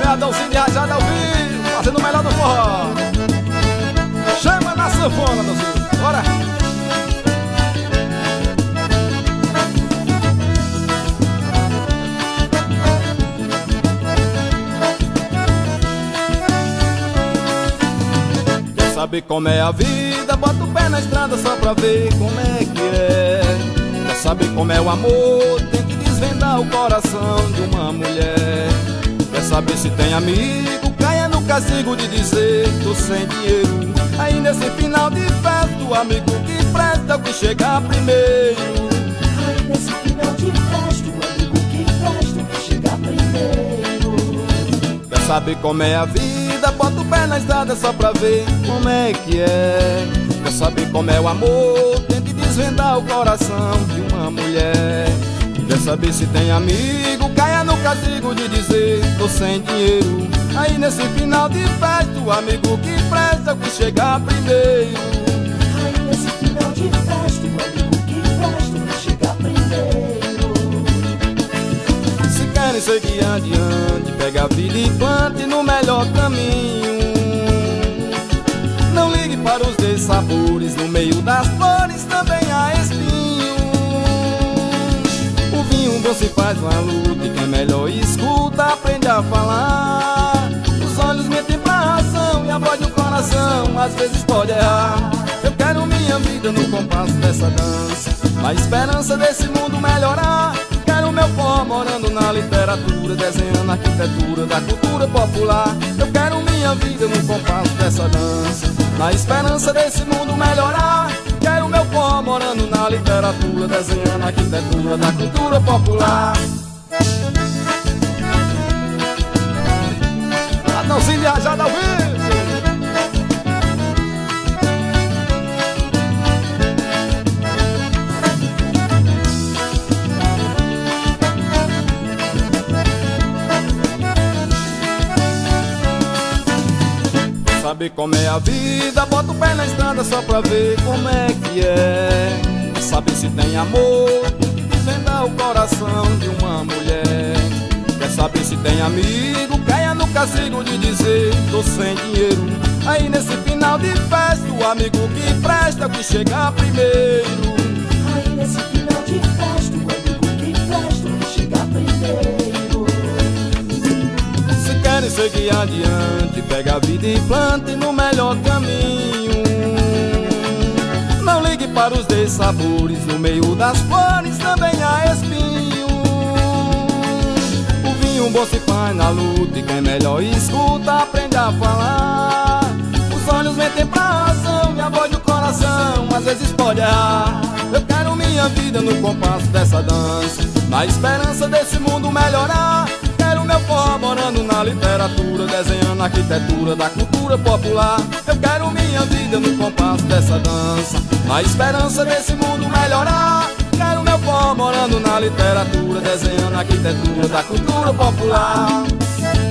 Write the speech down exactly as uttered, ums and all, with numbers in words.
Adãozinho de Rajada ao vivo, fazendo o melhor do forró. Chama na sanfona, Adãozinho, bora! Quer saber como é a vida? Bota o pé na estrada só pra ver como é que é. Quer saber como é o amor? Tem que desvendar o coração de uma mulher. Quer saber se tem amigo? Caia no castigo de dizer tô sem dinheiro. Aí nesse final de festa, o amigo que presta é o que chega primeiro. Aí nesse final de festa, o amigo que presta é o que chega primeiro. Quer saber como é a vida? Bota o pé na estrada só pra ver como é que é. Quer saber como é o amor? Tente desvendar o coração de uma mulher. Quer saber se tem amigo? Caia no castigo de dizer tô sem dinheiro. Aí nesse final de festa, o amigo que presta é o que chega primeiro. Aí nesse final de festa, o amigo que presta é o que chega primeiro. Se querem seguir adiante, pega a vida e plante no melhor caminho. Não ligue para os dessabores, no meio das flores também há espinho. O vinho bom se faz uma luta e quem melhor escuta aprende a falar. Os olhos mentem pra razão e a voz do coração às vezes pode errar. Eu quero minha vida no compasso dessa dança, na esperança desse mundo melhorar. Quero meu pó morando na literatura, desenhando a arquitetura da cultura popular. Eu quero minha vida no compasso dessa dança, na esperança desse mundo melhorar. Quero meu pó morando na literatura, desenhando a arquitetura da cultura popular. Adãozinho de Rajada ao vivo. Saber como é a vida, bota o pé na estrada só pra ver como é que é. Saber se tem amor, tem que desvendar o coração de uma mulher. Quer saber se tem amigo? Caia no castigo de dizer tô sem dinheiro. Aí nesse final de festa, o amigo que presta é o que chega primeiro. Aí nesse final de festa, o amigo que presta é o que chega primeiro. Se querem seguir adiante, pega a vida e plante no melhor caminho. Não ligue para os dessabores, no meio das flores também há espinho. O vinho bom se faz na luta e quem melhor escuta aprende a falar. Os olhos mentem pra razão e a voz do coração às vezes pode errar. Eu quero minha vida no compasso dessa dança, na esperança desse mundo melhorar. Quero meu pó morando na literatura, desenhando a arquitetura da cultura popular. Eu quero minha vida no compasso dessa dança, na esperança desse mundo melhorar. Quero meu pó morando na literatura, desenhando a arquitetura da cultura popular.